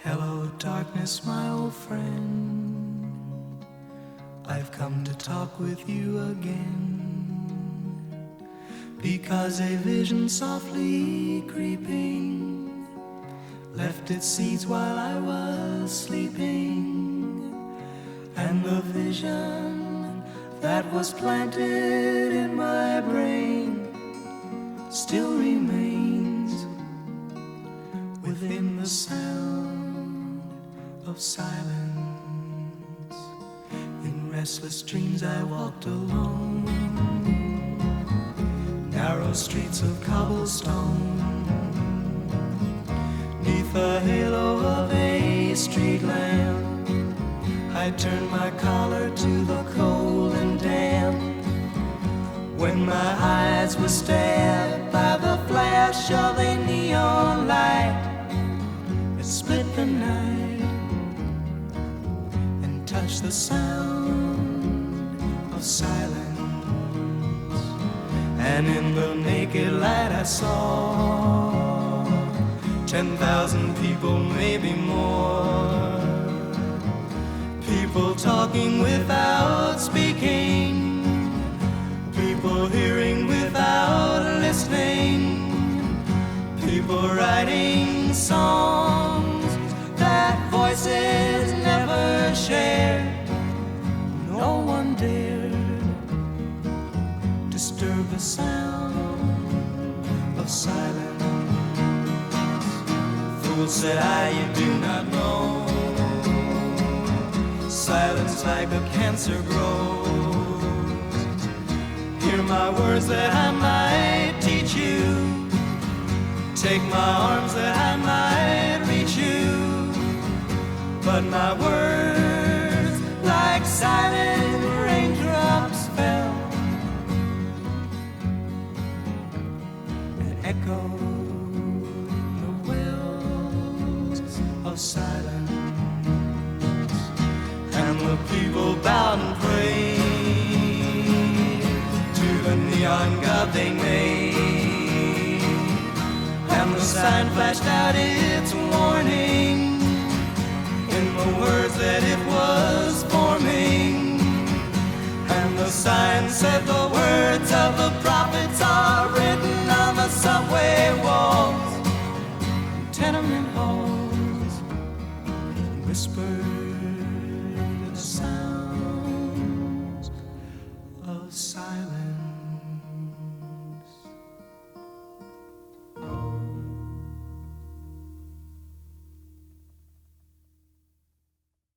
Hello, darkness, my old friend. I've come to talk with you again, because a vision softly creeping left its seeds while I was sleeping, and the vision that was planted in my brain still remains within the sound of silence. In restless dreams I walked alone, narrow streets of cobblestone, neath the halo of a street lamp. I turned my collar to the cold and damp, when my eyes were stabbed by the flash of a neon light that split the night and touched the sound of silence. And in the naked light I saw 10,000 people, maybe more, people talking without speaking, people hearing without listening, people writing songs that voices never shared. No one dared disturb the sound of silence. Fool, said I, you do not know, silence like a cancer grows. Hear my words that I might teach you, take my arms that I might reach you, but my words like silent raindrops fell and echoed the wells of silence. And the people bowed and prayed to the neon god they made, and the sign flashed out its warning in the words that it was forming. And the sign said the words of the prophets are written on the subway walls, tenement halls, whispered